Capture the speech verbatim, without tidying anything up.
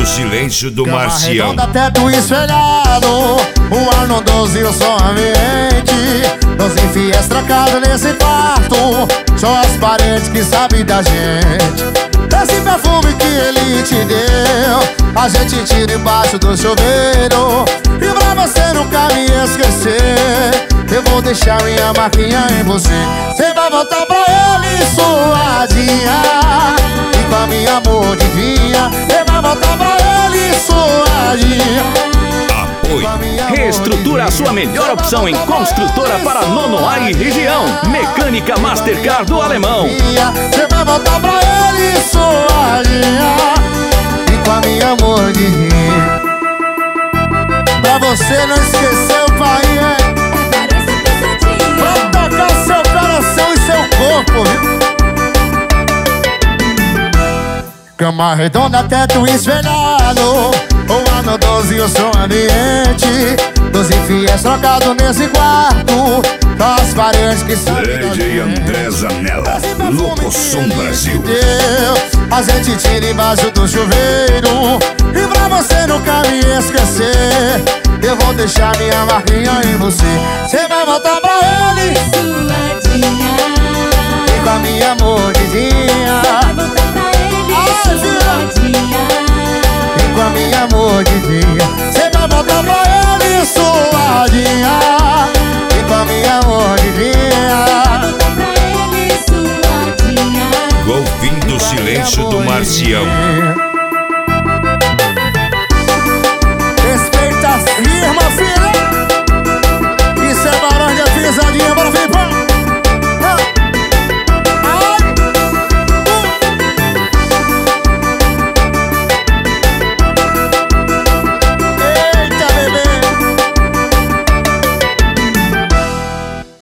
silêncio do Cama Marcião. redonda, teto espelhado, o ar no doze e o som ambiente. Doze fiéis trancados nesse quarto, só as paredes que sabem da gente. Esse perfume que ele te deu, a gente tira embaixo do chuveiro. E pra você nunca me esquecer, eu vou deixar minha marquinha em você. Você vai voltar pra ele suadinha, e com a minha mordidinha. Você vai voltar pra ele suadinha. Reestrutura a sua melhor opção em construtora para Nonoai e região. Mecânica Mastercard do Alemão. Você vai voltar pra ele suadinha, e com a minha mordidinha. Pra você não esquecer o pai, é pra tocar seu coração e seu corpo, viu? Cama redonda, teto espelhado, o ar no doze e o som ambiente. Doze fiéis trocados nesse quarto, só as paredes que sabem da D J André Zanella, Locosom Brasil. A gente tira embaixo do chuveiro. E pra você nunca me esquecer, eu vou deixar minha marquinha em você. Você vai voltar pra ele suadinha, e com a minha mordidinha. vai voltar pra ele suadinha, e com a minha mordidinha. Você vai voltar pra ele suadinha, e com a minha mordidinha. vai voltar pra ele suadinha. Golfinho do silêncio do Marcião.